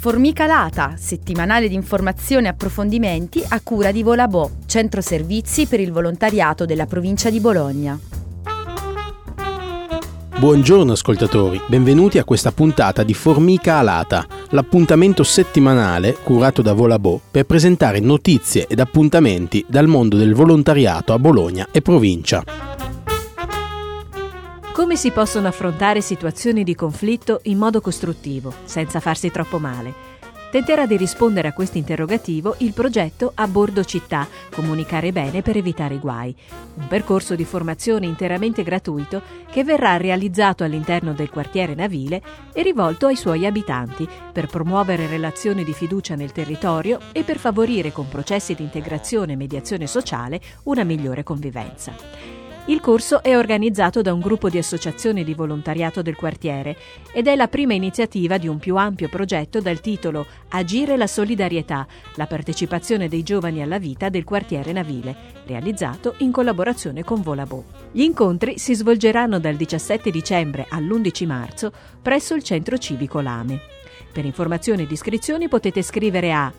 Formica Lata, settimanale di informazioni e approfondimenti a cura di Volabò, centro servizi per il volontariato della provincia di Bologna. Buongiorno ascoltatori, benvenuti a questa puntata di Formica Alata, l'appuntamento settimanale curato da Volabò per presentare notizie ed appuntamenti dal mondo del volontariato a Bologna e provincia. Come si possono affrontare situazioni di conflitto in modo costruttivo, senza farsi troppo male? Tenterà di rispondere a questo interrogativo il progetto A Bordo Città, comunicare bene per evitare guai, un percorso di formazione interamente gratuito che verrà realizzato all'interno del quartiere navile e rivolto ai suoi abitanti per promuovere relazioni di fiducia nel territorio e per favorire con processi di integrazione e mediazione sociale una migliore convivenza. Il corso è organizzato da un gruppo di associazioni di volontariato del quartiere ed è la prima iniziativa di un più ampio progetto dal titolo Agire la solidarietà, la partecipazione dei giovani alla vita del quartiere navile, realizzato in collaborazione con Volabò. Gli incontri si svolgeranno dal 17 dicembre all'11 marzo presso il centro civico Lame. Per informazioni ed iscrizioni potete scrivere a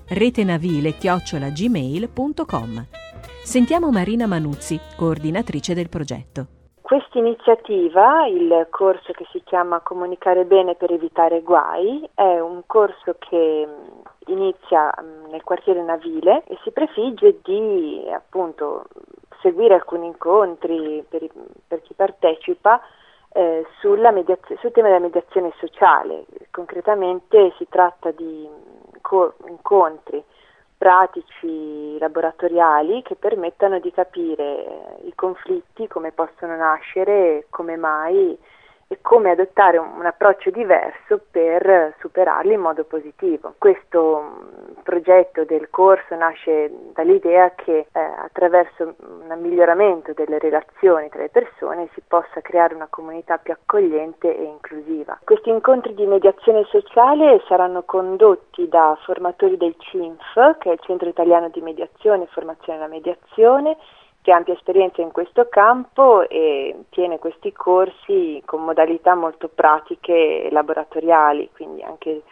retenavile@gmail.com. Sentiamo Marina Manuzzi, coordinatrice del progetto. Questa iniziativa, il corso che si chiama Comunicare bene per evitare guai, è un corso che inizia nel quartiere navile e si prefigge di appunto seguire alcuni incontri per chi partecipa sul tema della mediazione sociale. Concretamente si tratta di incontri pratici laboratoriali che permettano di capire i conflitti, come possono nascere, come mai e come adottare un approccio diverso per superarli in modo positivo. Questo progetto del corso nasce dall'idea che attraverso un miglioramento delle relazioni tra le persone si possa creare una comunità più accogliente e inclusiva. Questi incontri di mediazione sociale saranno condotti da formatori del CINF, che è il Centro Italiano di Mediazione e Formazione alla Mediazione, che ha ampia esperienza in questo campo e tiene questi corsi con modalità molto pratiche e laboratoriali, quindi anche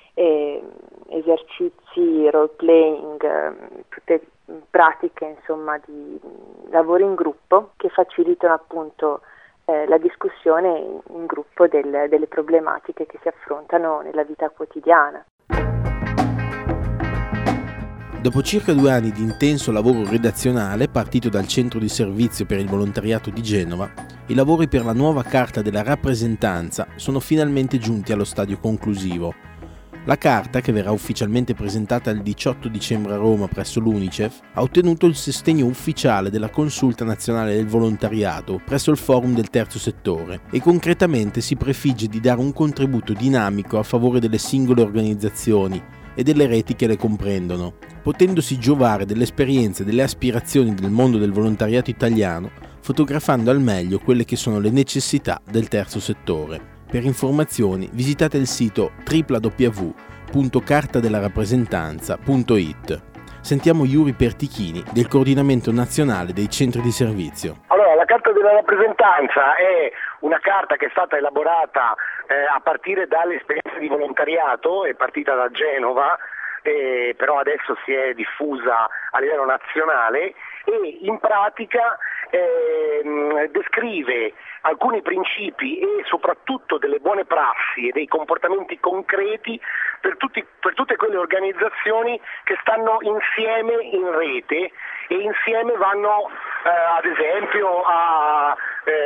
esercizi, role playing, tutte pratiche insomma di lavoro in gruppo che facilitano appunto la discussione in gruppo delle problematiche che si affrontano nella vita quotidiana. Dopo circa 2 anni di intenso lavoro redazionale partito dal Centro di Servizio per il Volontariato di Genova, i lavori per la nuova carta della rappresentanza sono finalmente giunti allo stadio conclusivo. La carta, che verrà ufficialmente presentata il 18 dicembre a Roma presso l'UNICEF, ha ottenuto il sostegno ufficiale della Consulta Nazionale del Volontariato presso il Forum del Terzo Settore e concretamente si prefigge di dare un contributo dinamico a favore delle singole organizzazioni e delle reti che le comprendono, potendosi giovare delle esperienze e delle aspirazioni del mondo del volontariato italiano, fotografando al meglio quelle che sono le necessità del terzo settore. Per informazioni visitate il sito www.cartadelarappresentanza.it. Sentiamo Yuri Pertichini del Coordinamento Nazionale dei Centri di Servizio. Allora, la Carta della Rappresentanza è una carta che è stata elaborata a partire dalle esperienze di volontariato, è partita da Genova, però adesso si è diffusa a livello nazionale e in pratica descrive alcuni principi e soprattutto delle buone prassi e dei comportamenti concreti per tutte quelle organizzazioni che stanno insieme in rete e insieme vanno ad esempio a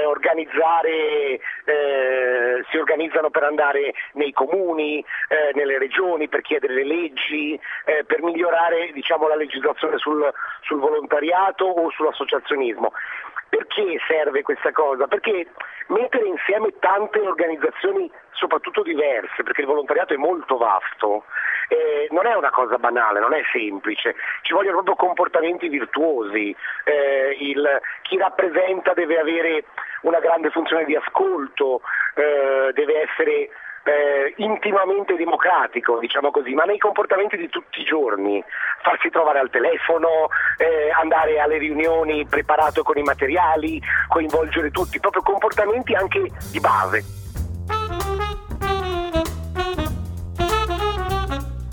si organizzano per andare nei comuni, nelle regioni, per chiedere le leggi, per migliorare la legislazione sul volontariato o sull'associazionismo. Perché serve questa cosa? Perché mettere insieme tante organizzazioni soprattutto diverse, perché il volontariato è molto vasto, non è una cosa banale, non è semplice, ci vogliono proprio comportamenti virtuosi, chi rappresenta deve avere una grande funzione di ascolto, deve essere intimamente democratico, diciamo così, ma nei comportamenti di tutti i giorni, farsi trovare al telefono, andare alle riunioni preparato con i materiali, coinvolgere tutti, proprio comportamenti anche di base.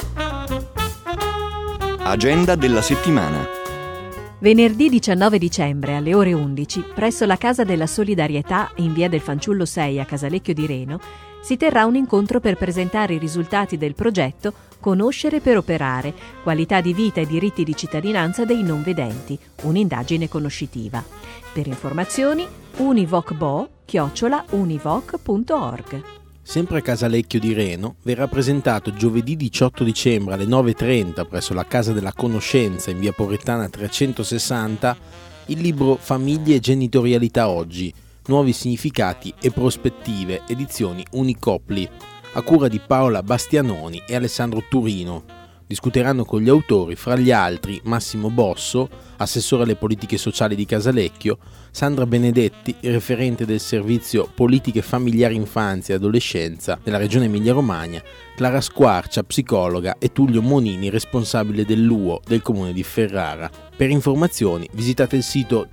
Agenda della settimana. Venerdì 19 dicembre alle ore 11, presso la Casa della Solidarietà in via del Fanciullo 6 a Casalecchio di Reno, si terrà un incontro per presentare i risultati del progetto Conoscere per operare, qualità di vita e diritti di cittadinanza dei non vedenti, un'indagine conoscitiva. Per informazioni univocbo@univoc.org. Sempre a Casalecchio di Reno verrà presentato giovedì 18 dicembre alle 9:30 presso la Casa della Conoscenza in via Porettana 360 il libro Famiglie e genitorialità oggi, nuovi significati e prospettive, edizioni Unicopli, a cura di Paola Bastianoni e Alessandro Turino. Discuteranno con gli autori, fra gli altri, Massimo Bosso, assessore alle politiche sociali di Casalecchio, Sandra Benedetti, referente del servizio Politiche Familiari Infanzia e Adolescenza della Regione Emilia-Romagna, Clara Squarcia, psicologa, e Tullio Monini, responsabile dell'UO del Comune di Ferrara. Per informazioni visitate il sito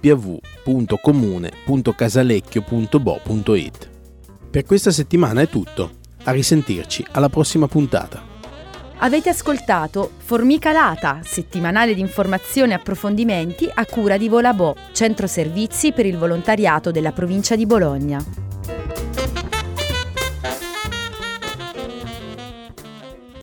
www.comune.casalecchio.bo.it. Per questa settimana è tutto. A risentirci alla prossima puntata. Avete ascoltato Formica Lata, settimanale di informazioni e approfondimenti a cura di Volabò, centro servizi per il volontariato della provincia di Bologna.